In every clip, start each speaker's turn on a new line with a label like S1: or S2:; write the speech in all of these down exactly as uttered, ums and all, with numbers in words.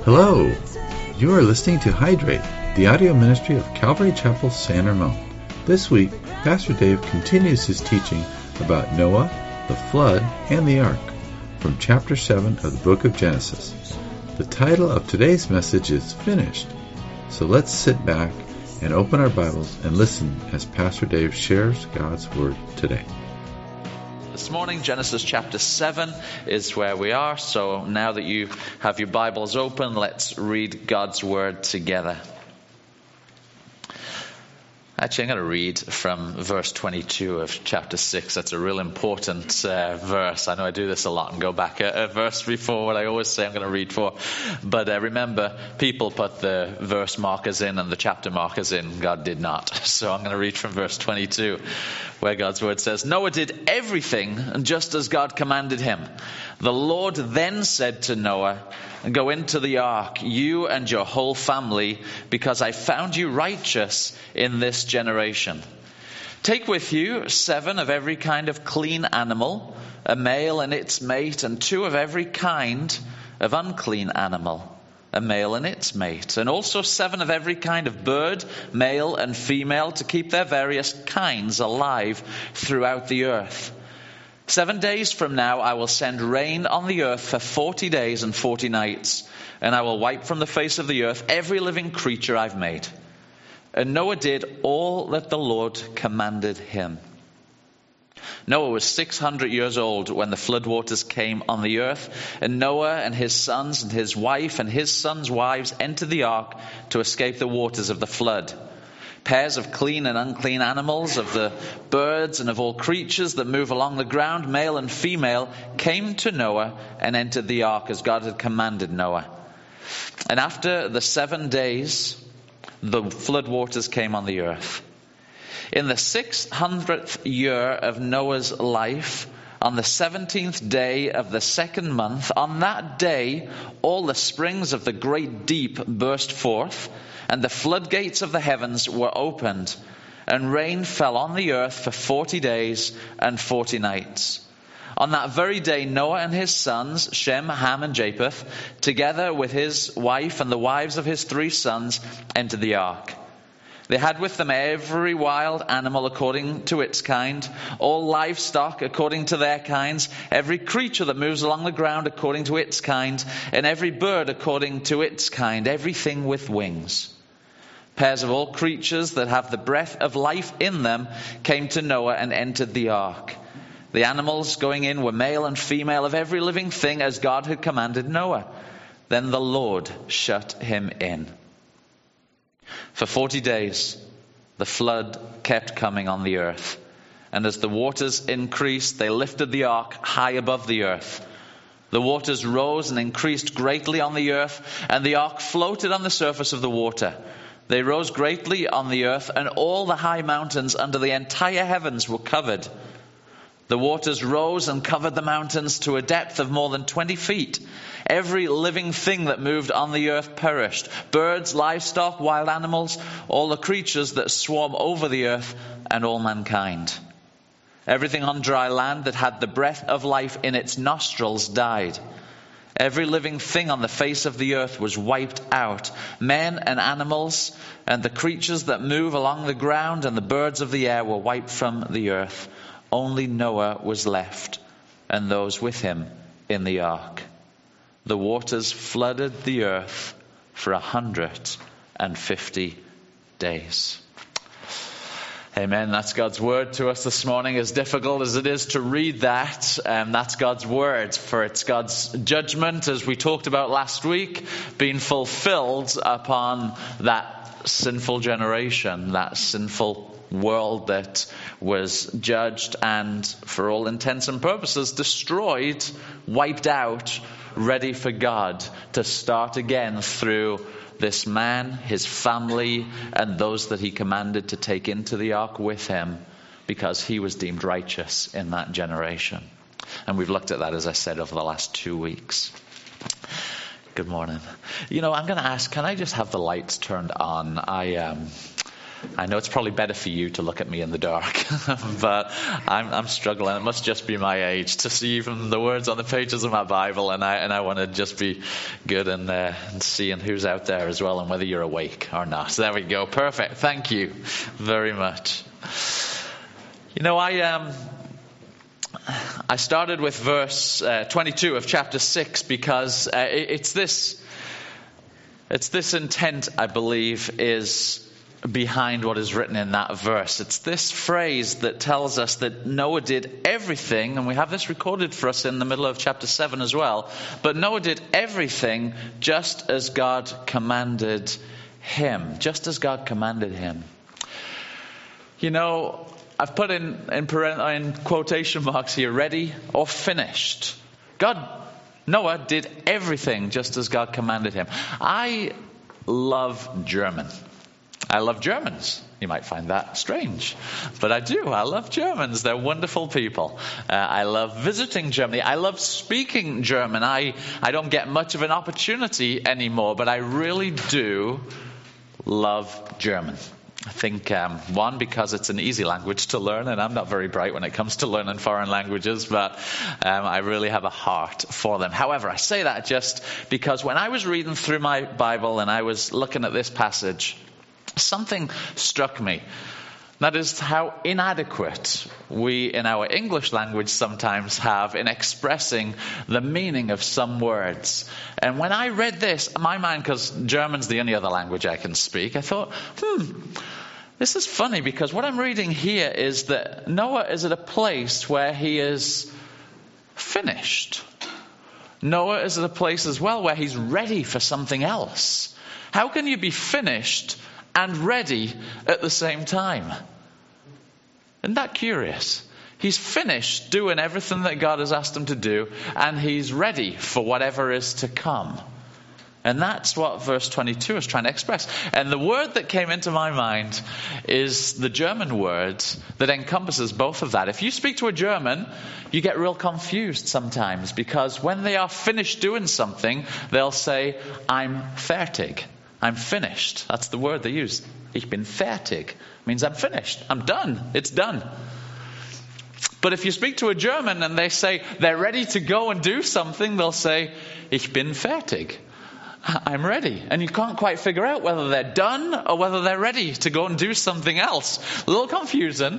S1: Hello, you are listening to Hydrate, the audio ministry of Calvary Chapel, San Ramon. This week, Pastor Dave continues his teaching about Noah, the flood, and the ark from chapter seven of the book of Genesis. The title of today's message is Finished. So let's sit back and open our Bibles and listen as Pastor Dave shares God's Word today.
S2: This morning, Genesis chapter seven is where we are. So now that you have your Bibles open, let's read God's Word together. Actually, I'm going to read from verse twenty-two of chapter six. That's a real important uh, verse. I know I do this a lot and go back a, a verse before what I always say I'm going to read for. But uh, remember, people put the verse markers in and the chapter markers in. God did not. So I'm going to read from verse twenty-two, where God's word says, Noah did everything just as God commanded him. The Lord then said to Noah, Go into the ark, you and your whole family, because I found you righteous in this generation. Take with you seven of every kind of clean animal, a male and its mate, and two of every kind of unclean animal, a male and its mate, and also seven of every kind of bird, male and female, to keep their various kinds alive throughout the earth. Seven days from now I will send rain on the earth for forty days and forty nights, and I will wipe from the face of the earth every living creature I've made. And Noah did all that the Lord commanded him. Noah was six hundred years old when the floodwaters came on the earth, and Noah and his sons and his wife and his sons' wives entered the ark to escape the waters of the flood. Pairs of clean and unclean animals, of the birds and of all creatures that move along the ground, male and female, came to Noah and entered the ark as God had commanded Noah. And after the seven days, the flood waters came on the earth. In the six hundredth year of Noah's life, on the seventeenth day of the second month, on that day, all the springs of the great deep burst forth, and the floodgates of the heavens were opened, and rain fell on the earth for forty days and forty nights. On that very day, Noah and his sons, Shem, Ham, and Japheth, together with his wife and the wives of his three sons, entered the ark. They had with them every wild animal according to its kind, all livestock according to their kinds, every creature that moves along the ground according to its kind, and every bird according to its kind, everything with wings. Pairs of all creatures that have the breath of life in them came to Noah and entered the ark. The animals going in were male and female of every living thing as God had commanded Noah. Then the Lord shut him in. For forty days, the flood kept coming on the earth. And as the waters increased, they lifted the ark high above the earth. The waters rose and increased greatly on the earth, and the ark floated on the surface of the water. They rose greatly on the earth, and all the high mountains under the entire heavens were covered. The waters rose and covered the mountains to a depth of more than twenty feet. Every living thing that moved on the earth perished. Birds, livestock, wild animals, all the creatures that swarm over the earth, and all mankind. Everything on dry land that had the breath of life in its nostrils died. Every living thing on the face of the earth was wiped out. Men and animals and the creatures that move along the ground and the birds of the air were wiped from the earth. Only Noah was left, and those with him in the ark. The waters flooded the earth for a hundred and fifty days. Amen. That's God's word to us this morning. As difficult as it is to read that, um, that's God's word, for it's God's judgment, as we talked about last week, being fulfilled upon that sinful generation, that sinful world that was judged and, for all intents and purposes, destroyed, wiped out, ready for God to start again through this man, his family, and those that he commanded to take into the ark with him, because he was deemed righteous in that generation. And we've looked at that, as I said, over the last two weeks. Good morning. You know, I'm going to ask, can I just have the lights turned on? I um, I know it's probably better for you to look at me in the dark, but I'm, I'm struggling. It must just be my age to see even the words on the pages of my Bible, and I and I want to just be good and, uh, and seeing who's out there as well and whether you're awake or not. So there we go. Perfect. Thank you very much. You know, I um. I started with verse uh, twenty-two of chapter six because uh, it, it's this it's this intent, I believe, is behind what is written in that verse. It's this phrase that tells us that Noah did everything, and we have this recorded for us in the middle of chapter seven as well, but Noah did everything just as God commanded him, just as God commanded him. You know, I've put in, in, in quotation marks here, ready or finished. God, Noah did everything just as God commanded him. I love German. I love Germans. You might find that strange, but I do. I love Germans. They're wonderful people. Uh, I love visiting Germany. I love speaking German. I, I don't get much of an opportunity anymore, but I really do love German. I think, um, one, because it's an easy language to learn, and I'm not very bright when it comes to learning foreign languages, but um, I really have a heart for them. However, I say that just because when I was reading through my Bible and I was looking at this passage, something struck me. That is how inadequate we in our English language sometimes have in expressing the meaning of some words. And when I read this, my mind, because German's the only other language I can speak, I thought, hmm, this is funny, because what I'm reading here is that Noah is at a place where he is finished. Noah is at a place as well where he's ready for something else. How can you be finished and ready at the same time? Isn't that curious? He's finished doing everything that God has asked him to do, and he's ready for whatever is to come. And that's what verse twenty-two is trying to express. And the word that came into my mind is the German word that encompasses both of that. If you speak to a German, you get real confused sometimes, because when they are finished doing something, they'll say, I'm fertig. I'm finished. That's the word they use. Ich bin fertig. Means I'm finished. I'm done. It's done. But if you speak to a German and they say they're ready to go and do something, they'll say, Ich bin fertig. I'm ready. And you can't quite figure out whether they're done or whether they're ready to go and do something else. A little confusing.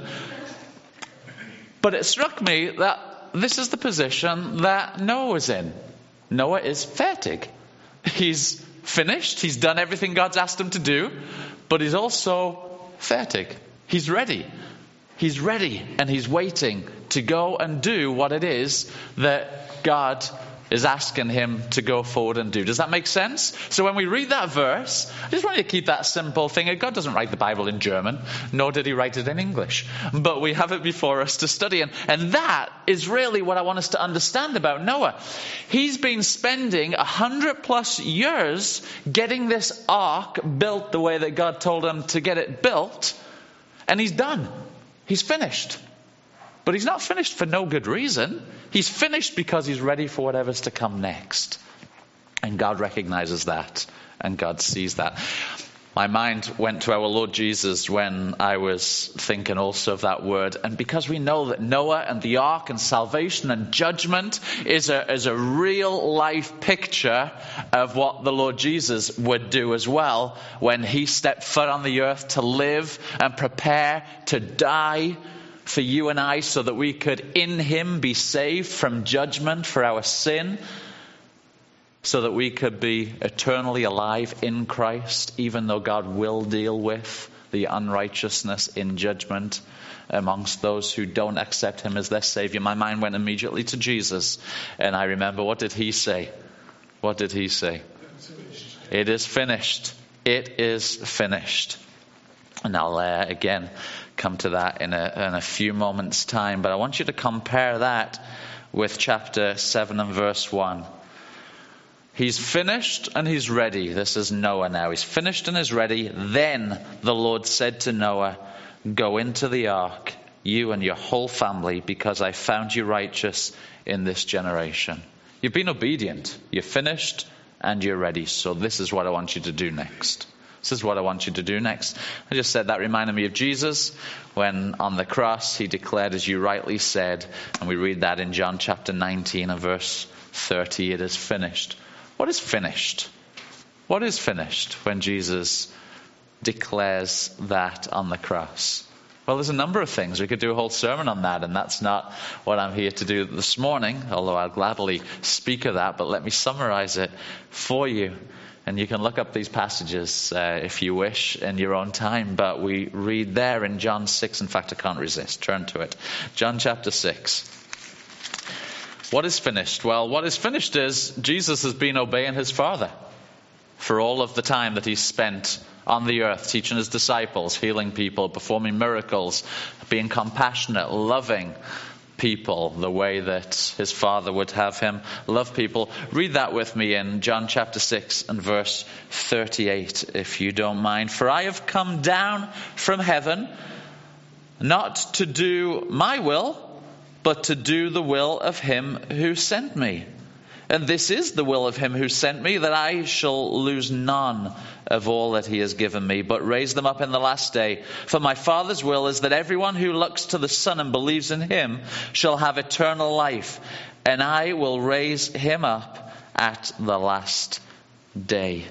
S2: But it struck me that this is the position that Noah was in. Noah is fertig. He's finished. He's done everything God's asked him to do, but he's also fertig. He's ready. He's ready, and he's waiting to go and do what it is that God is asking him to go forward and do. Does that make sense? So when we read that verse, I just want you to keep that simple thing. God doesn't write the Bible in German, nor did he write it in English. But we have it before us to study. And, and that is really what I want us to understand about Noah. He's been spending a hundred plus years getting this ark built the way that God told him to get it built. And he's done. He's finished. But he's not finished for no good reason. He's finished because he's ready for whatever's to come next. And God recognizes that. And God sees that. My mind went to our Lord Jesus when I was thinking also of that word. And because we know that Noah and the ark and salvation and judgment is a, is a real life picture of what the Lord Jesus would do as well when he stepped foot on the earth to live and prepare to die for you and I, so that we could in him be saved from judgment for our sin, so that we could be eternally alive in Christ, even though God will deal with the unrighteousness in judgment amongst those who don't accept him as their Savior. My mind went immediately to Jesus, and I remember, what did he say? What did he say? It is finished. It is finished. And I'll uh, again come to that in a, in a few moments' time. But I want you to compare that with chapter seven and verse one. He's finished and he's ready. This is Noah now. He's finished and is ready. Then the Lord said to Noah, go into the ark, you and your whole family, because I found you righteous in this generation. You've been obedient. You're finished and you're ready. So this is what I want you to do next. This is what I want you to do next. I just said that reminded me of Jesus when on the cross he declared, as you rightly said, and we read that in John chapter nineteen and verse thirty, it is finished. What is finished? What is finished when Jesus declares that on the cross? Well, there's a number of things. We could do a whole sermon on that, and that's not what I'm here to do this morning, although I'll gladly speak of that, but let me summarize it for you. And you can look up these passages uh, if you wish in your own time, but we read there in John six. In fact, I can't resist. Turn to it. John chapter six. What is finished? Well, what is finished is Jesus has been obeying his Father for all of the time that he's spent on the earth, teaching his disciples, healing people, performing miracles, being compassionate, loving people the way that his Father would have him love people. Read that with me in John chapter six and verse thirty-eight, if you don't mind. For I have come down from heaven not to do my will, but to do the will of him who sent me. And this is the will of him who sent me, that I shall lose none of all that he has given me, but raise them up in the last day. For my Father's will is that everyone who looks to the Son and believes in him shall have eternal life, and I will raise him up at the last day.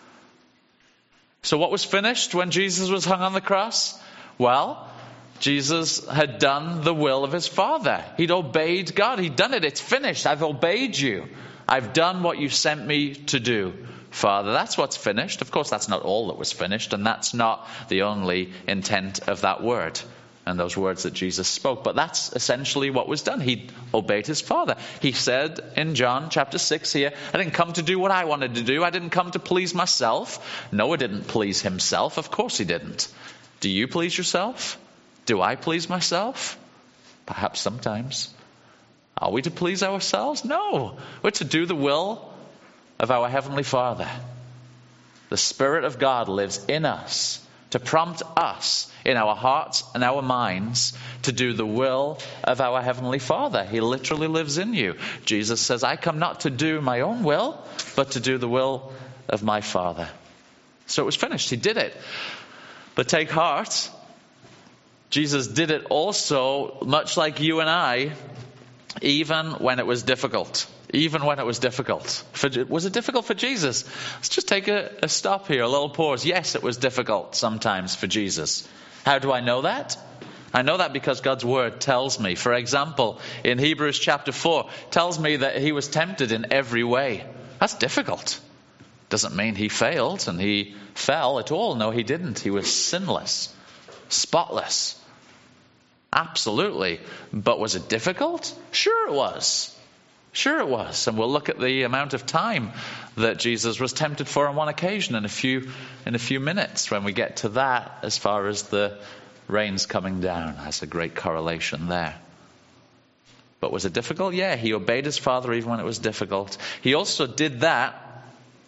S2: So what was finished when Jesus was hung on the cross? Well, Jesus had done the will of his Father. He'd obeyed God. He'd done it. It's finished. I've obeyed you. I've done what you sent me to do, Father. That's what's finished. Of course, that's not all that was finished, and that's not the only intent of that word and those words that Jesus spoke. But that's essentially what was done. He obeyed his Father. He said in John chapter six here, I didn't come to do what I wanted to do. I didn't come to please myself. Noah didn't please himself. Of course he didn't. Do you please yourself? Do I please myself? Perhaps sometimes. Are we to please ourselves? No. We're to do the will of our Heavenly Father. The Spirit of God lives in us to prompt us in our hearts and our minds to do the will of our Heavenly Father. He literally lives in you. Jesus says, I come not to do my own will, but to do the will of my Father. So it was finished. He did it. But take heart. Jesus did it also, much like you and I, even when it was difficult. Even when it was difficult. For, was it difficult for Jesus? Let's just take a, a stop here, a little pause. Yes, it was difficult sometimes for Jesus. How do I know that? I know that because God's word tells me. For example, in Hebrews chapter four, tells me that he was tempted in every way. That's difficult. Doesn't mean he failed and he fell at all. No, he didn't. He was sinless. Spotless. Absolutely. But was it difficult? Sure it was. Sure it was. And we'll look at the amount of time that Jesus was tempted for on one occasion in a few in a few minutes when we get to that, as far as the rain's coming down. That's a great correlation there. But was it difficult? Yeah, he obeyed his Father even when it was difficult. He also did that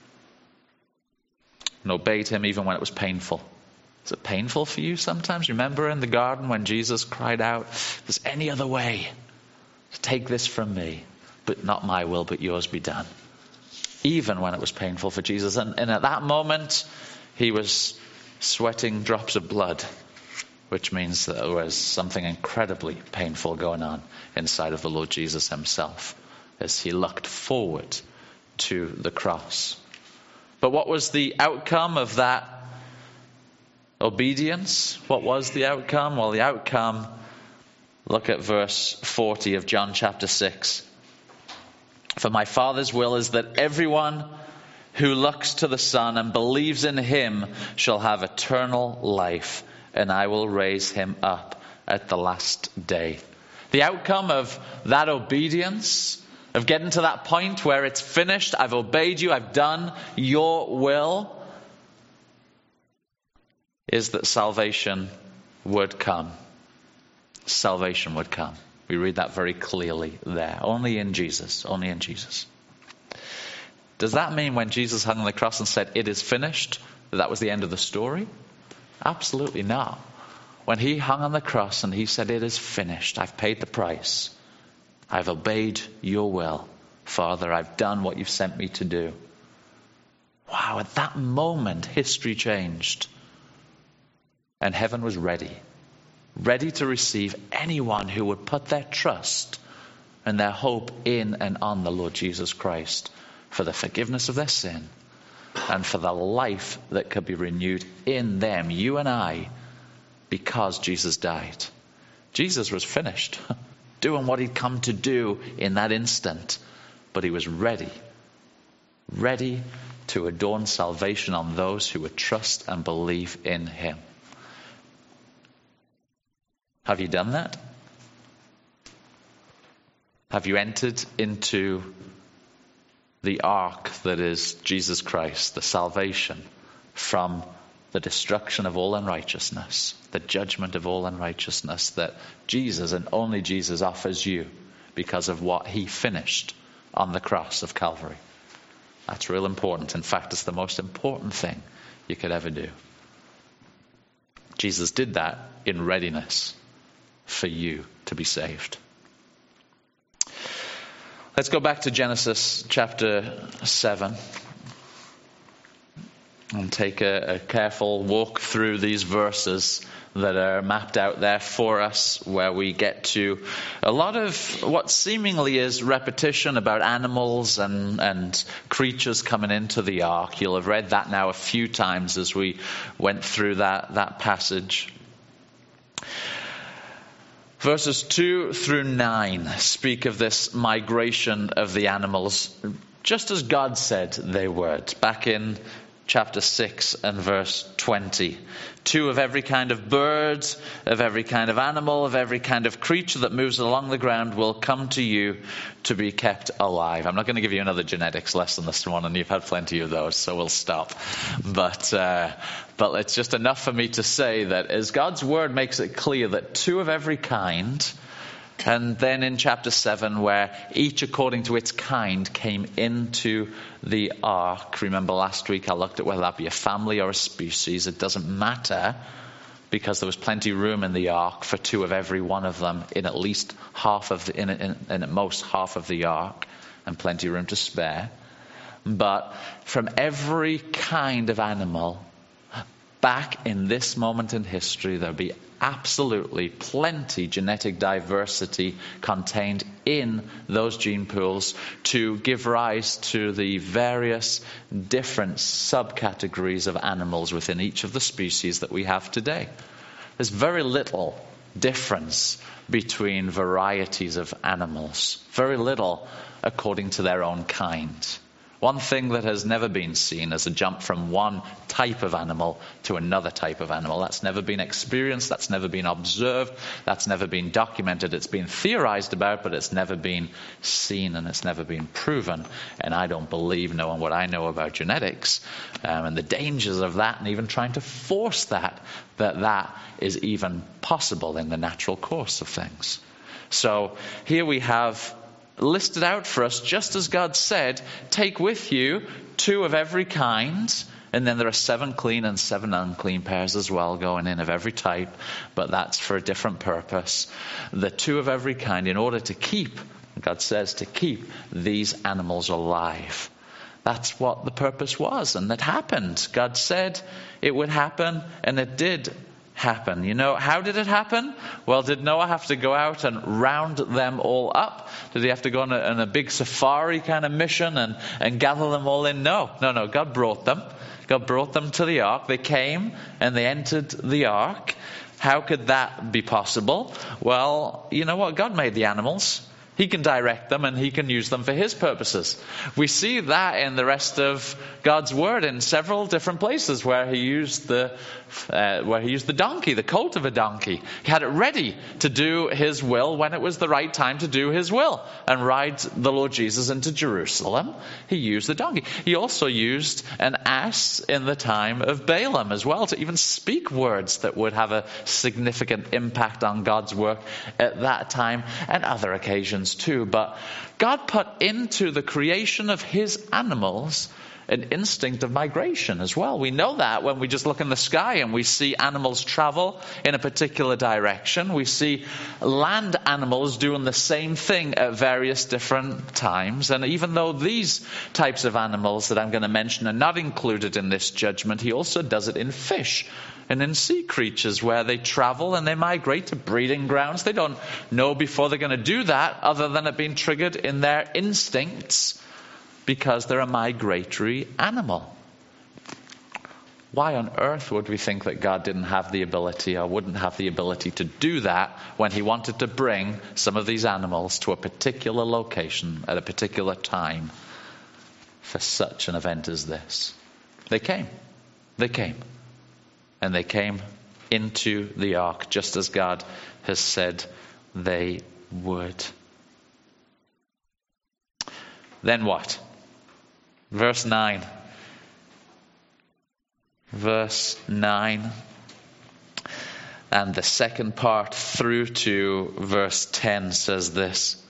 S2: and obeyed him even when it was painful. Is it painful for you sometimes? Remember in the garden when Jesus cried out, if there's any other way, take this from me, but not my will, but yours be done. Even when it was painful for Jesus. And, and at that moment, he was sweating drops of blood, which means that there was something incredibly painful going on inside of the Lord Jesus himself as he looked forward to the cross. But what was the outcome of that obedience? What was the outcome? Well, the outcome, look at verse forty of John chapter six. For my Father's will is that everyone who looks to the Son and believes in him shall have eternal life, and I will raise him up at the last day. The outcome of that obedience, of getting to that point where it's finished, I've obeyed you, I've done your will, is that salvation would come. Salvation would come. We read that very clearly there. Only in Jesus. Only in Jesus. Does that mean when Jesus hung on the cross and said, it is finished, that that was the end of the story? Absolutely not. When he hung on the cross and he said, it is finished, I've paid the price. I've obeyed your will. Father, I've done what you've sent me to do. Wow, at that moment, history changed. And heaven was ready. Ready to receive anyone who would put their trust and their hope in and on the Lord Jesus Christ for the forgiveness of their sin and for the life that could be renewed in them, you and I, because Jesus died. Jesus was finished, doing what he'd come to do in that instant, but he was ready, ready to adorn salvation on those who would trust and believe in him. Have you done that? Have you entered into the ark that is Jesus Christ, the salvation from the destruction of all unrighteousness, the judgment of all unrighteousness that Jesus and only Jesus offers you because of what he finished on the cross of Calvary? That's real important. In fact, it's the most important thing you could ever do. Jesus did that in readiness for you to be saved. Let's go back to Genesis chapter seven and take a, a careful walk through these verses that are mapped out there for us, where we get to a lot of what seemingly is repetition about animals and, and creatures coming into the ark. You'll have read that now a few times as we went through that, that passage. Verses two through nine speak of this migration of the animals, just as God said they would, back in chapter six and verse twenty. Two of every kind of bird, of every kind of animal, of every kind of creature that moves along the ground will come to you to be kept alive. I'm not going to give you another genetics lesson this morning. You've had plenty of those, so we'll stop. But uh, but it's just enough for me to say that as God's word makes it clear that two of every kind, and then in chapter seven, where each according to its kind came into the ark. Remember last week I looked at whether that be a family or a species. It doesn't matter, because there was plenty room in the ark for two of every one of them in at least half of the, in, in, in at most half of the ark, and plenty room to spare. But from every kind of animal, back in this moment in history, there'll be absolutely plenty genetic diversity contained in those gene pools to give rise to the various different subcategories of animals within each of the species that we have today. There's very little difference between varieties of animals, very little according to their own kind. One thing that has never been seen is a jump from one type of animal to another type of animal. That's never been experienced. That's never been observed. That's never been documented. It's been theorized about, but it's never been seen and it's never been proven. And I don't believe, knowing what I know about genetics um, and the dangers of that, and even trying to force that, that that is even possible in the natural course of things. So here we have listed out for us, just as God said, take with you two of every kind, and then there are seven clean and seven unclean pairs as well going in of every type, but that's for a different purpose. The two of every kind, in order to keep, God says, to keep these animals alive. That's what the purpose was, and it happened. God said it would happen, and it did happen. You know, how did it happen? Well, did Noah have to go out and round them all up? Did he have to go on a, on a big safari kind of mission and, and gather them all in? No, no, no. God brought them. God brought them to the ark. They came and they entered the ark. How could that be possible? Well, you know what? God made the animals. He can direct them and he can use them for his purposes. We see that in the rest of God's word in several different places where he used the uh, where he used the donkey, the colt of a donkey. He had it ready to do his will when it was the right time to do his will and ride the Lord Jesus into Jerusalem. He used the donkey. He also used an ass in the time of Balaam as well to even speak words that would have a significant impact on God's work at that time and other occasions too. But God put into the creation of his animals an instinct of migration as well. We know that when we just look in the sky and we see animals travel in a particular direction. We see land animals doing the same thing at various different times. And even though these types of animals that I'm going to mention are not included in this judgment, he also does it in fish and in sea creatures, where they travel and they migrate to breeding grounds. They don't know before they're going to do that, other than it being triggered in their instincts, because they're a migratory animal. Why on earth would we think that God didn't have the ability, or wouldn't have the ability to do that when he wanted to bring some of these animals to a particular location at a particular time for such an event as this? They came. They came. And they came into the ark just as God has said they would. Then what? Verse nine. Verse nine. And the second part through to verse ten says this.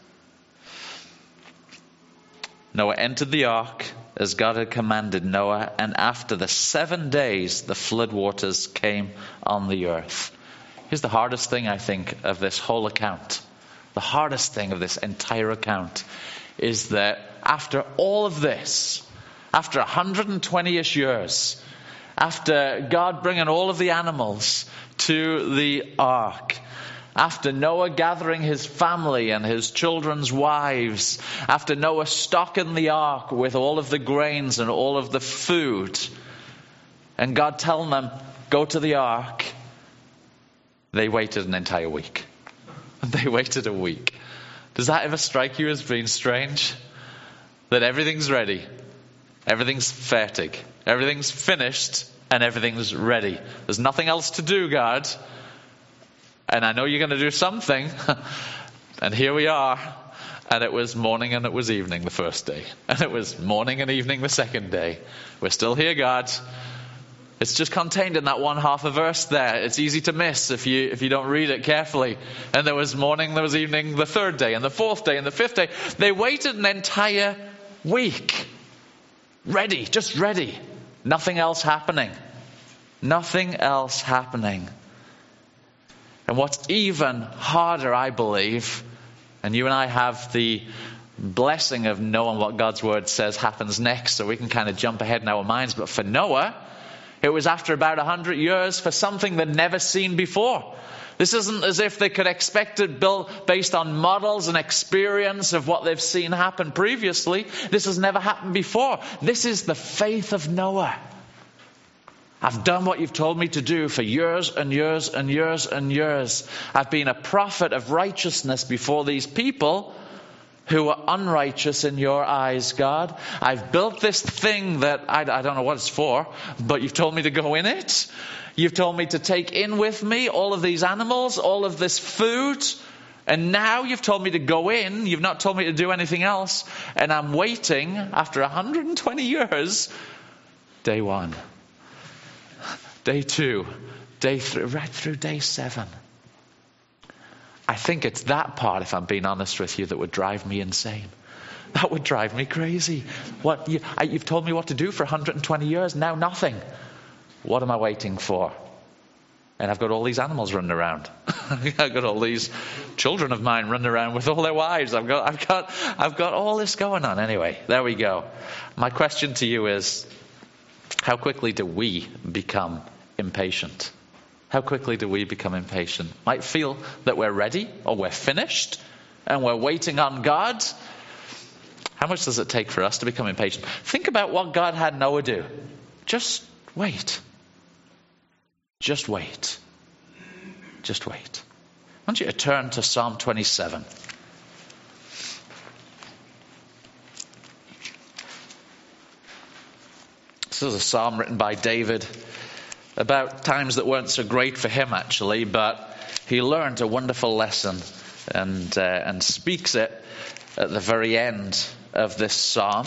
S2: Noah entered the ark as God had commanded Noah, and after the seven days the flood waters came on the earth. Here's the hardest thing, I think, of this whole account. The hardest thing of this entire account is that after all of this, after one hundred twenty-ish years, after God bringing all of the animals to the ark, after Noah gathering his family and his children's wives, after Noah stocking the ark with all of the grains and all of the food, and God telling them, go to the ark, they waited an entire week. They waited a week. Does that ever strike you as being strange? That everything's ready, everything's fertig, everything's finished, and everything's ready. There's nothing else to do, God. And I know you're going to do something. And here we are. And it was morning and it was evening the first day. And it was morning and evening the second day. We're still here, God. It's just contained in that one half a verse there. It's easy to miss if you if you don't read it carefully. And there was morning, there was evening the third day, and the fourth day, and the fifth day. They waited an entire week. Ready, just ready. Nothing else happening. Nothing else happening. And what's even harder, I believe, and you and I have the blessing of knowing what God's word says happens next, so we can kind of jump ahead in our minds. But for Noah, it was after about a hundred years for something they'd never seen before. This isn't as if they could expect it built based on models and experience of what they've seen happen previously. This has never happened before. This is the faith of Noah. I've done what you've told me to do for years and years and years and years. I've been a prophet of righteousness before these people who are unrighteous in your eyes, God. I've built this thing that I, I don't know what it's for, but you've told me to go in it. You've told me to take in with me all of these animals, all of this food. And now you've told me to go in. You've not told me to do anything else. And I'm waiting after one hundred twenty years. Day one. Day two, day three, right through day seven. I think it's that part, if I'm being honest with you, that would drive me insane. That would drive me crazy. What you, I, you've told me what to do for one hundred twenty years, now nothing. What am I waiting for? And I've got all these animals running around. I've got all these children of mine running around with all their wives. I've got, I've got, I've got all this going on. Anyway, there we go. My question to you is, how quickly do we become impatient? How quickly do we become impatient? Might feel that we're ready or we're finished and we're waiting on God. How much does it take for us to become impatient? Think about what God had Noah do. Just wait. Just wait. Just wait. I want you to turn to Psalm twenty-seven. This is a psalm written by David about times that weren't so great for him, actually, but he learned a wonderful lesson and uh, and speaks it at the very end of this psalm.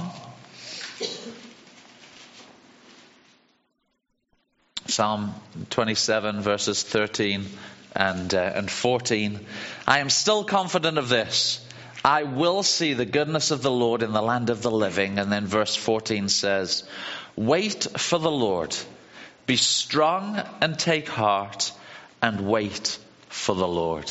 S2: Psalm twenty-seven, verses thirteen and uh, and fourteen. I am still confident of this. I will see the goodness of the Lord in the land of the living. And then verse fourteen says, wait for the Lord. Be strong and take heart and wait for the Lord.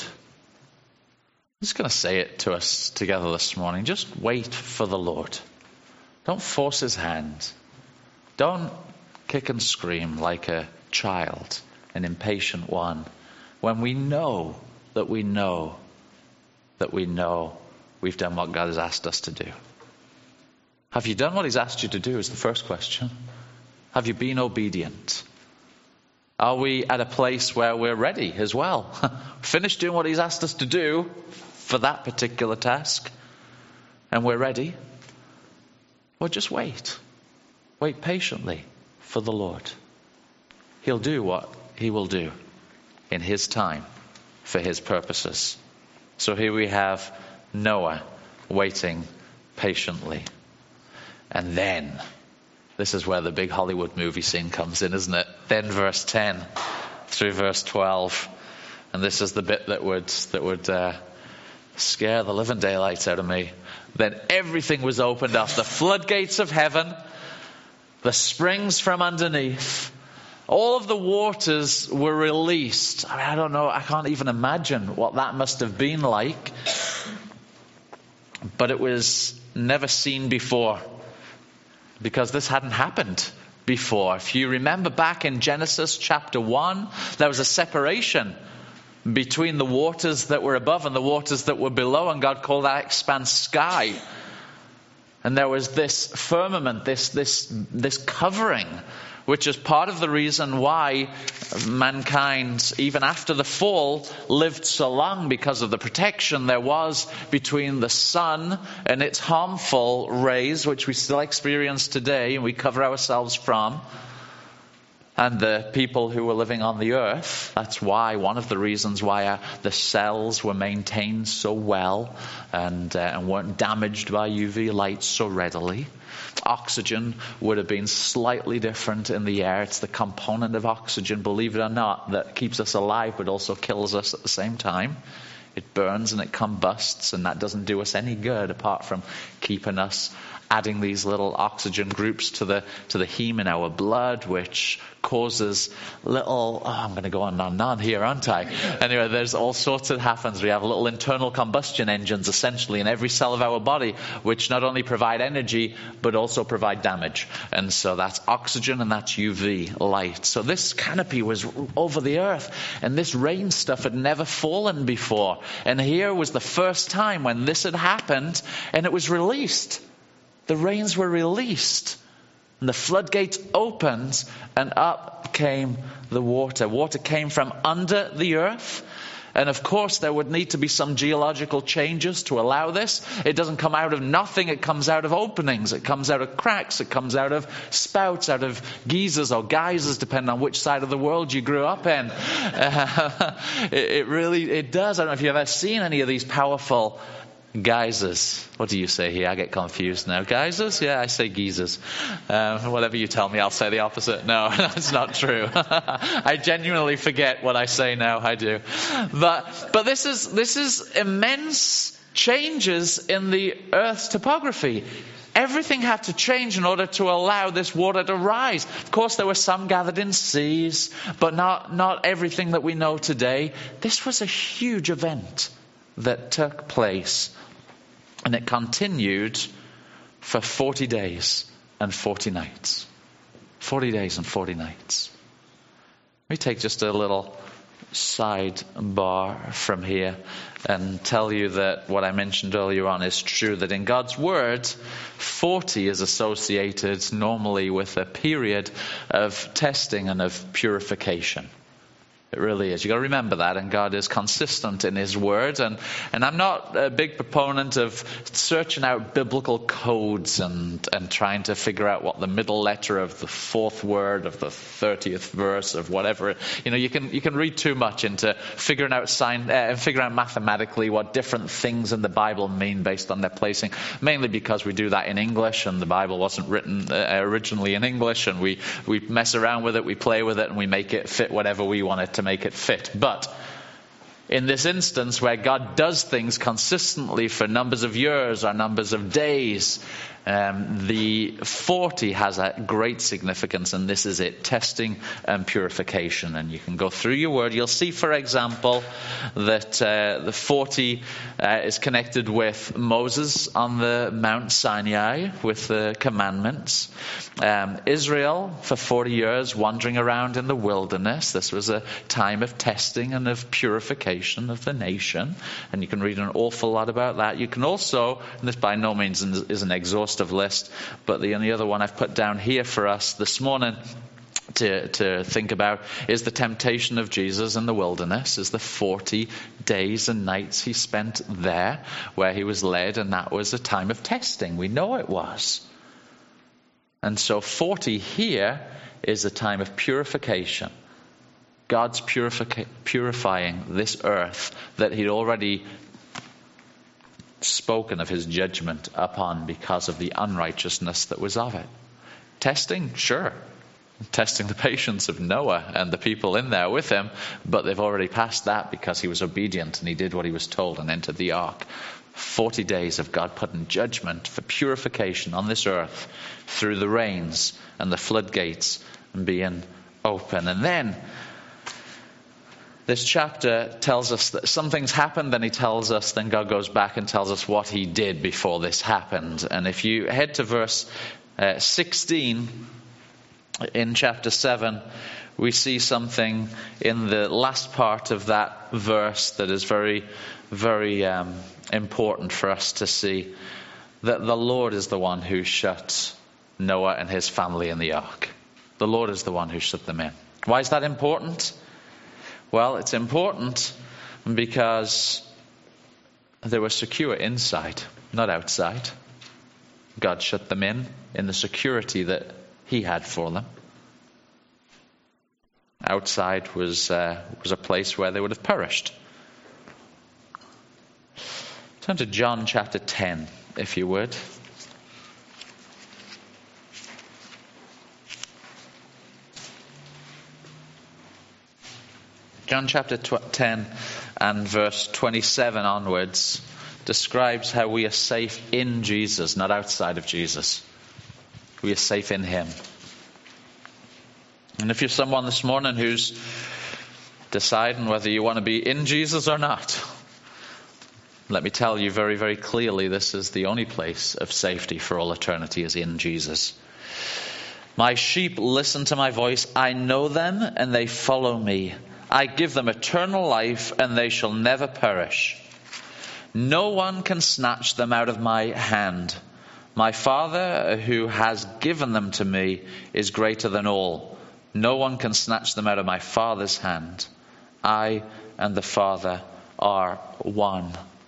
S2: I'm just going to say it to us together this morning. Just wait for the Lord. Don't force his hand. Don't kick and scream like a child, an impatient one, when we know that we know that we know we've done what God has asked us to do. Have you done what he's asked you to do is the first question. Have you been obedient? Are we at a place where we're ready as well? Finished doing what he's asked us to do for that particular task, and we're ready? Well, just wait. Wait patiently for the Lord. He'll do what he will do in his time for his purposes. So here we have Noah waiting patiently. And then, this is where the big Hollywood movie scene comes in, isn't it? Then verse ten through verse twelve. And this is the bit that would that would uh, scare the living daylights out of me. Then everything was opened up. The floodgates of heaven, the springs from underneath, all of the waters were released. I mean, I don't know, I can't even imagine what that must have been like. But it was never seen before, because this hadn't happened before. If you remember back in Genesis chapter one, there was a separation between the waters that were above and the waters that were below, and God called that expanse sky. And there was this firmament, this this this covering, which is part of the reason why mankind, even after the fall, lived so long, because of the protection there was between the sun and its harmful rays, which we still experience today and we cover ourselves from, and the people who were living on the earth. That's why, one of the reasons why our, the cells were maintained so well and, uh, and weren't damaged by U V light so readily. Oxygen would have been slightly different in the air. It's the component of oxygen, believe it or not, that keeps us alive but also kills us at the same time. It burns and it combusts, and that doesn't do us any good apart from keeping us adding these little oxygen groups to the to the heme in our blood, which causes little, oh, I'm going to go on and on here, aren't I? Anyway, there's all sorts that happens. We have little internal combustion engines, essentially, in every cell of our body, which not only provide energy, but also provide damage. And so that's oxygen and that's U V light. So this canopy was over the earth, and this rain stuff had never fallen before. And here was the first time when this had happened, and it was released. The rains were released, and the floodgates opened, and up came the water. Water came from under the earth, and of course there would need to be some geological changes to allow this. It doesn't come out of nothing, it comes out of openings, it comes out of cracks, it comes out of spouts, out of geysers or geysers, depending on which side of the world you grew up in. Uh, it, it really, it does. I don't know if you've ever seen any of these powerful geysers. What do you say here? I get confused now. Geysers? Yeah, I say geysers. Um, whatever you tell me, I'll say the opposite. No, that's not true. I genuinely forget what I say now. I do. But but this is this is immense changes in the Earth's topography. Everything had to change in order to allow this water to rise. Of course, there were some gathered in seas, but not not everything that we know today. This was a huge event that took place. And it continued for forty days and forty nights. forty days and forty nights. Let me take just a little sidebar from here and tell you that what I mentioned earlier on is true, that in God's Word, forty is associated normally with a period of testing and of purification. It really is. You've got to remember that, and God is consistent in His Word. And, and I'm not a big proponent of searching out biblical codes and, and trying to figure out what the middle letter of the fourth word of the thirtieth verse of whatever. You know, you can you can read too much into figuring out sign, uh, figuring out mathematically what different things in the Bible mean based on their placing. Mainly because we do that in English, and the Bible wasn't written uh, originally in English, and we we mess around with it, we play with it, and we make it fit whatever we want it to make it fit. But in this instance where God does things consistently for numbers of years or numbers of days, Um, the forty has a great significance, and this is it, testing and purification. And you can go through your word. You'll see, for example, that uh, the forty uh, is connected with Moses on the Mount Sinai with the commandments. Um, Israel, for forty years, wandering around in the wilderness. This was a time of testing and of purification of the nation. And you can read an awful lot about that. You can also, and this by no means is an exhaustive list, but the only other one I've put down here for us this morning to, to think about is the temptation of Jesus in the wilderness, is the forty days and nights he spent there where he was led, and that was a time of testing. We know it was. And so forty here is a time of purification. God's purific- purifying this earth that he'd already spoken of his judgment upon because of the unrighteousness that was of it. Testing, sure. Testing the patience of Noah and the people in there with him, but they've already passed that because he was obedient and he did what he was told and entered the ark. Forty days of God putting judgment for purification on this earth through the rains and the floodgates being open. And then this chapter tells us that something's happened, then he tells us, then God goes back and tells us what he did before this happened. And if you head to verse uh, sixteen in chapter seven, we see something in the last part of that verse that is very, very um, important for us to see. That the Lord is the one who shut Noah and his family in the ark. The Lord is the one who shut them in. Why is that important? Well, it's important because they were secure inside, not outside. God shut them in in the security that he had for them. Outside was uh, was a place where they would have perished. Turn to John chapter ten, if you would. John chapter ten and verse twenty-seven onwards describes how we are safe in Jesus, not outside of Jesus. We are safe in him. And if you're someone this morning who's deciding whether you want to be in Jesus or not, let me tell you very, very clearly, this is the only place of safety for all eternity, is in Jesus. My sheep listen to my voice. I know them and they follow me. I give them eternal life, and they shall never perish. No one can snatch them out of my hand. My Father, who has given them to me, is greater than all. No one can snatch them out of my Father's hand. I and the Father are one.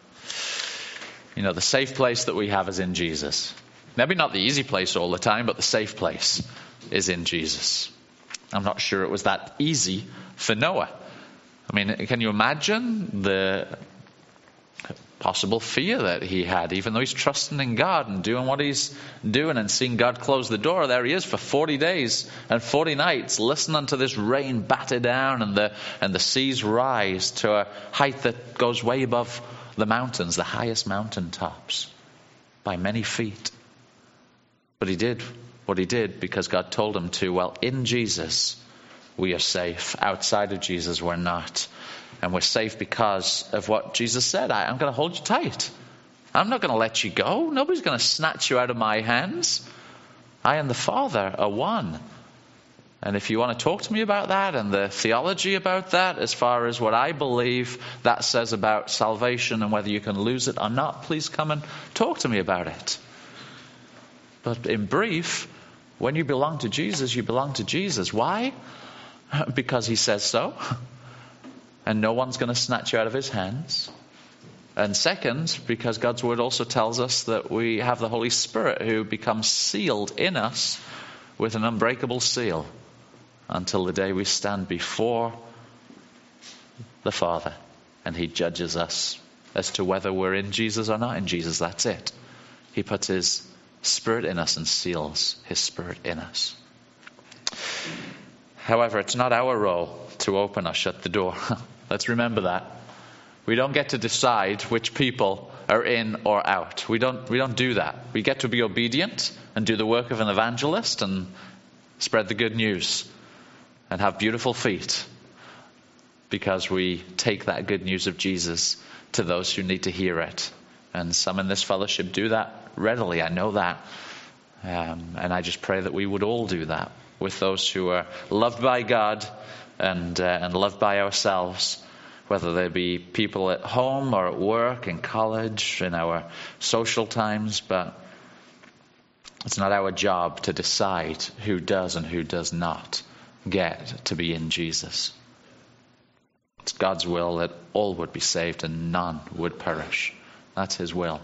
S2: You know, the safe place that we have is in Jesus. Maybe not the easy place all the time, but the safe place is in Jesus. I'm not sure it was that easy for Noah. I mean, can you imagine the possible fear that he had, even though he's trusting in God and doing what he's doing and seeing God close the door? There he is for forty days and forty nights, listening to this rain batter down and the and the seas rise to a height that goes way above the mountains, the highest mountain tops, by many feet. But he did what he did because God told him to. Well, in Jesus we are safe. Outside of Jesus we're not. And we're safe because of what Jesus said. I, I'm going to hold you tight. I'm not going to let you go. Nobody's going to snatch you out of my hands. I and the Father are one. And if you want to talk to me about that and the theology about that, as far as what I believe that says about salvation and whether you can lose it or not, please come and talk to me about it. But in brief, when you belong to Jesus, you belong to Jesus. Why? Because he says so. And no one's going to snatch you out of his hands. And second, because God's word also tells us that we have the Holy Spirit who becomes sealed in us with an unbreakable seal until the day we stand before the Father and he judges us as to whether we're in Jesus or not in Jesus. That's it. He puts his Spirit in us and seals his Spirit in us. However, it's not our role to open or shut the door. Let's remember that. We don't get to decide which people are in or out. We don't, we don't do that. We get to be obedient and do the work of an evangelist and spread the good news and have beautiful feet, because we take that good news of Jesus to those who need to hear it. And some in this fellowship do that readily. I know that. Um, and I just pray that we would all do that with those who are loved by God and uh, and loved by ourselves, whether they be people at home or at work, in college, in our social times. But it's not our job to decide who does and who does not get to be in Jesus. It's God's will that all would be saved and none would perish. That's his will.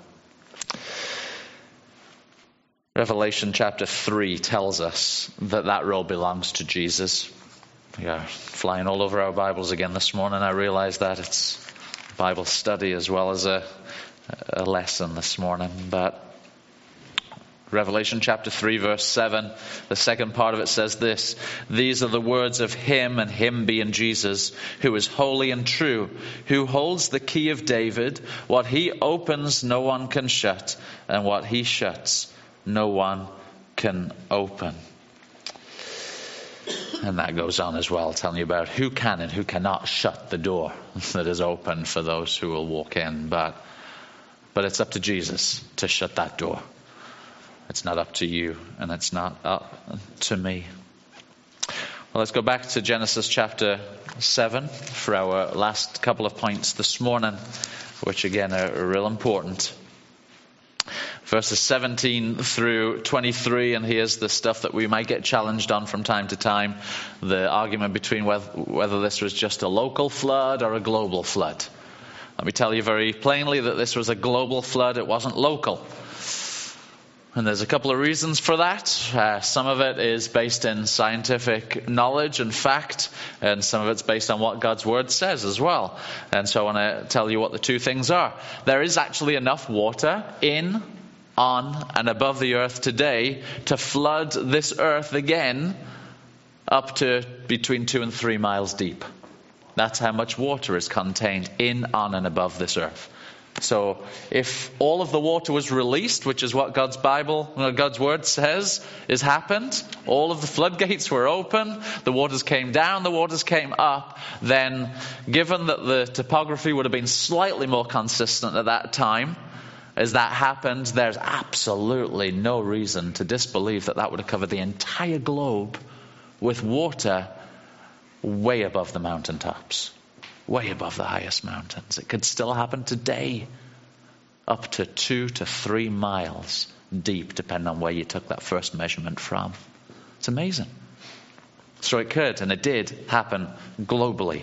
S2: Revelation chapter three tells us that that role belongs to Jesus. We are flying all over our Bibles again this morning. I realize that it's Bible study as well as a, a lesson this morning. But Revelation chapter three verse seven, the second part of it says this: "These are the words of him," and him being Jesus, "who is holy and true, who holds the key of David. What he opens no one can shut, and what he shuts no one can open." And that goes on as well, telling you about who can and who cannot shut the door that is open for those who will walk in. But, but it's up to Jesus to shut that door. It's not up to you, and it's not up to me. Well, let's go back to Genesis chapter seven for our last couple of points this morning, which again are real important. Verses seventeen through twenty-three, and here's the stuff that we might get challenged on from time to time. The argument between whether, whether this was just a local flood or a global flood. Let me tell you very plainly that this was a global flood. It wasn't local. And there's a couple of reasons for that. Uh, some of it is based in scientific knowledge and fact, and some of it's based on what God's Word says as well. And so I want to tell you what the two things are. There is actually enough water in, on, and above the earth today to flood this earth again up to between two and three miles deep. That's how much water is contained in, on, and above this earth. So if all of the water was released, which is what God's Bible, God's Word says is happened, all of the floodgates were open, the waters came down, the waters came up, then given that the topography would have been slightly more consistent at that time, as that happened, there's absolutely no reason to disbelieve that that would have covered the entire globe with water way above the mountaintops. Way above the highest mountains. It could still happen today. Up to two to three miles deep, depending on where you took that first measurement from. It's amazing. So it could, and it did happen globally.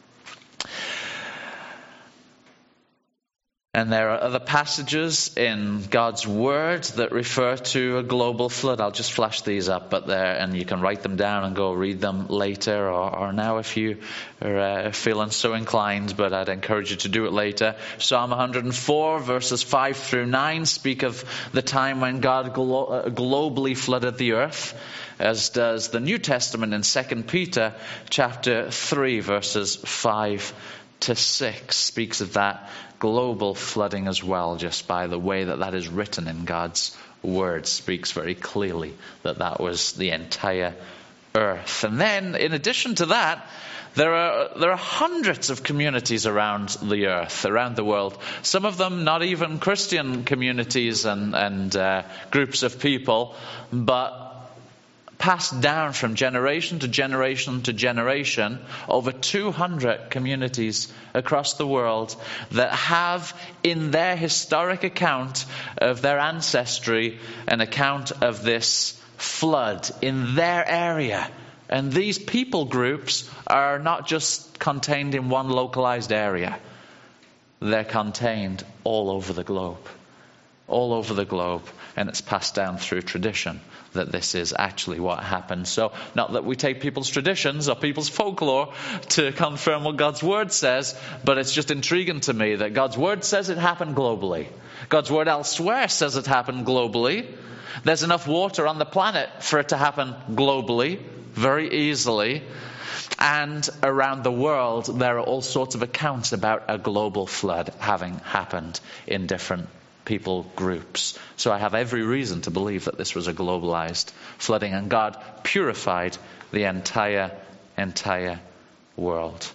S2: And there are other passages in God's Word that refer to a global flood. I'll just flash these up, but there, and you can write them down and go read them later, or, or now if you are uh, feeling so inclined. But I'd encourage you to do it later. Psalm one hundred four, verses five through nine, speak of the time when God glo- uh, globally flooded the earth, as does the New Testament in Second Peter chapter three, verses five to six, speaks of that global flooding as well, just by the way that that is written in God's Word, speaks very clearly that that was the entire earth. And then, in addition to that, there are there are hundreds of communities around the earth, around the world. Some of them not even Christian communities and, and uh, groups of people, but passed down from generation to generation to generation, over two hundred communities across the world that have in their historic account of their ancestry an account of this flood in their area. And these people groups are not just contained in one localized area. They're contained all over the globe. All over the globe. And it's passed down through tradition that this is actually what happened. So not that we take people's traditions or people's folklore to confirm what God's Word says, but it's just intriguing to me that God's Word says it happened globally. God's Word elsewhere says it happened globally. There's enough water on the planet for it to happen globally, very easily. And around the world, there are all sorts of accounts about a global flood having happened in different people groups. So I have every reason to believe that this was a globalized flooding, and God purified the entire, entire world.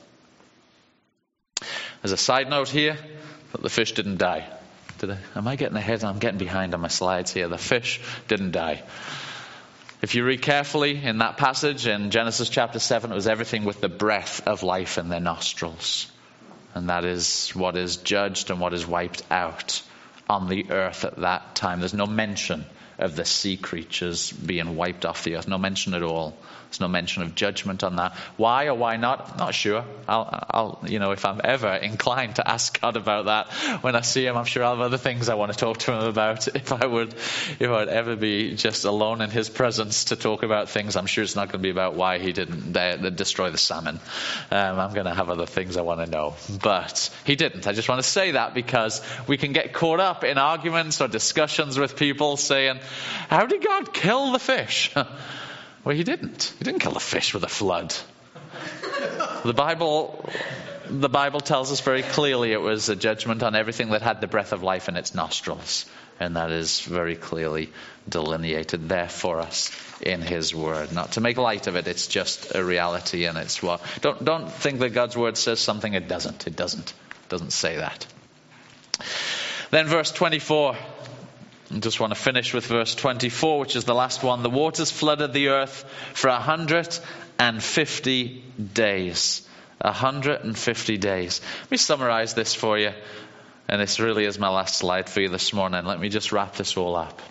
S2: As a side note here, that the fish didn't die. Did I, am I getting ahead? I'm getting behind on my slides here. The fish didn't die. If you read carefully in that passage in Genesis chapter seven, it was everything with the breath of life in their nostrils. And that is what is judged and what is wiped out on the earth at that time. There's no mention of the sea creatures being wiped off the earth. No mention at all. There's no mention of judgment on that. Why or why not? Not sure. I'll, I'll, you know, if I'm ever inclined to ask God about that when I see him, I'm sure I'll have other things I want to talk to him about. If I would, if I would ever be just alone in his presence to talk about things, I'm sure it's not going to be about why he didn't uh, destroy the salmon. Um, I'm going to have other things I want to know. But he didn't. I just want to say that because we can get caught up in arguments or discussions with people saying, how did God kill the fish? Well, he didn't. He didn't kill the fish with a flood. The Bible, the Bible tells us very clearly it was a judgment on everything that had the breath of life in its nostrils. And that is very clearly delineated there for us in his word. Not to make light of it, it's just a reality, and it's what. Don't don't think that God's word says something it doesn't. It doesn't. It doesn't say that. Then verse twenty-four. I just want to finish with verse twenty-four, which is the last one. The waters flooded the earth for one hundred fifty days. one hundred fifty days. Let me summarize this for you. And this really is my last slide for you this morning. Let me just wrap this all up.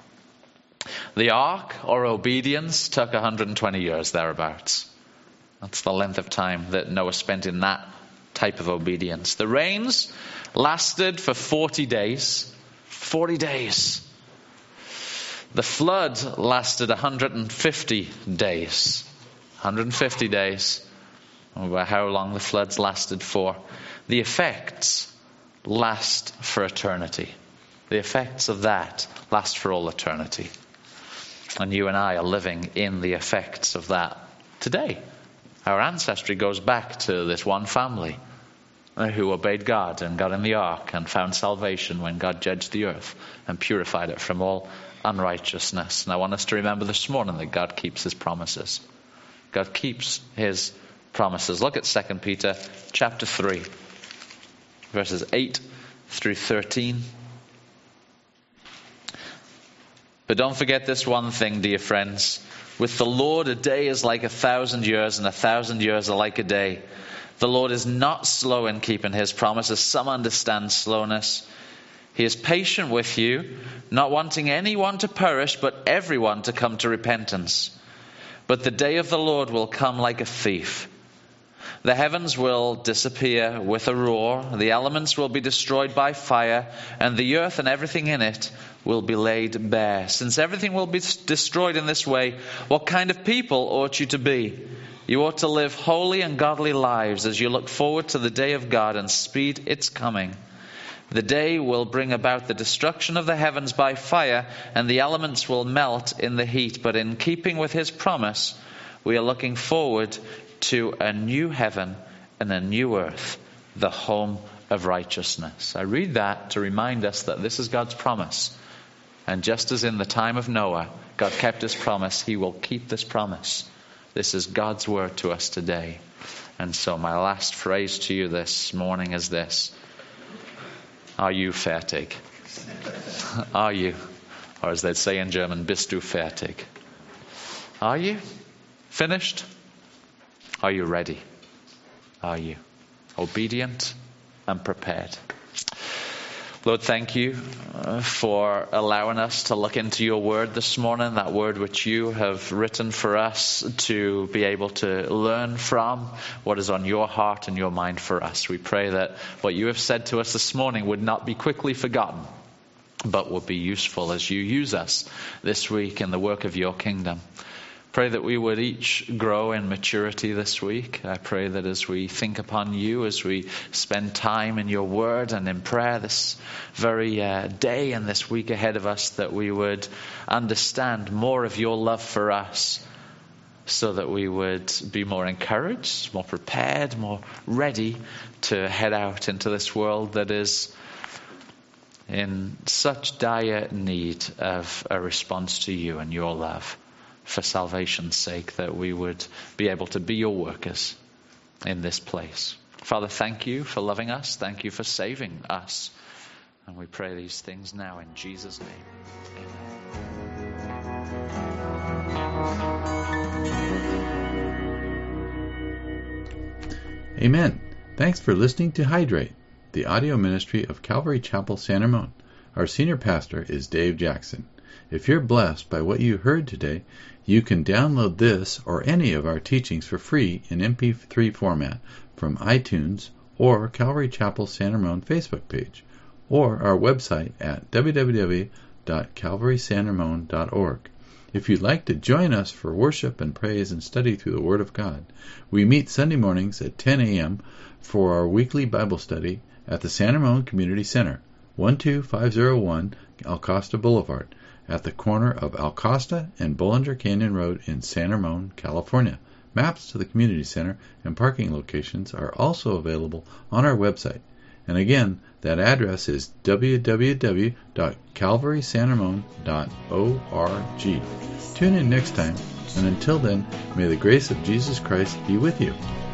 S2: The ark, or obedience, took one hundred twenty years thereabouts. That's the length of time that Noah spent in that type of obedience. The rains lasted for forty days. forty days. The flood lasted one hundred fifty days. one hundred fifty days. About how long the floods lasted for. The effects last for eternity. The effects of that last for all eternity. And you and I are living in the effects of that today. Our ancestry goes back to this one family who obeyed God and got in the ark and found salvation when God judged the earth and purified it from all unrighteousness. And I want us to remember this morning that God keeps his promises. God keeps his promises. Look at Second Peter chapter three, verses eight through thirteen. But don't forget this one thing, dear friends. With the Lord, a day is like a thousand years, and a thousand years are like a day. The Lord is not slow in keeping his promises. Some understand slowness. He is patient with you, not wanting anyone to perish, but everyone to come to repentance. But the day of the Lord will come like a thief. The heavens will disappear with a roar, the elements will be destroyed by fire, and the earth and everything in it will be laid bare. Since everything will be destroyed in this way, what kind of people ought you to be? You ought to live holy and godly lives as you look forward to the day of God and speed its coming. The day will bring about the destruction of the heavens by fire, and the elements will melt in the heat. But in keeping with his promise, we are looking forward to a new heaven and a new earth, the home of righteousness. I read that to remind us that this is God's promise. And just as in the time of Noah, God kept his promise, he will keep this promise. This is God's word to us today. And so my last phrase to you this morning is this. Are you fertig? Are you? Or as they'd say in German, bist du fertig? Are you finished? Are you ready? Are you obedient and prepared? Lord, thank you for allowing us to look into your word this morning, that word which you have written for us to be able to learn from, what is on your heart and your mind for us. We pray that what you have said to us this morning would not be quickly forgotten, but would be useful as you use us this week in the work of your kingdom. Pray that we would each grow in maturity this week. I pray that as we think upon you, as we spend time in your word and in prayer this very uh, day and this week ahead of us, that we would understand more of your love for us, so that we would be more encouraged, more prepared, more ready to head out into this world that is in such dire need of a response to you and your love for salvation's sake, that we would be able to be your workers in this place. Father, thank you for loving us. Thank you for saving us. And we pray these things now in Jesus' name. Amen.
S1: Amen. Thanks for listening to Hydrate, the audio ministry of Calvary Chapel, San Ramon. Our senior pastor is Dave Jackson. If you're blessed by what you heard today, you can download this or any of our teachings for free in M P three format from iTunes or Calvary Chapel San Ramon Facebook page, or our website at w w w dot calvary san ramon dot org. If you'd like to join us for worship and praise and study through the Word of God, we meet Sunday mornings at ten a.m. for our weekly Bible study at the San Ramon Community Center, one two five oh one Alcosta Boulevard, at the corner of Alcosta and Bollinger Canyon Road in San Ramon, California. Maps to the community center and parking locations are also available on our website. And again, that address is w w w dot calvary san ramon dot org. Tune in next time, and until then, may the grace of Jesus Christ be with you.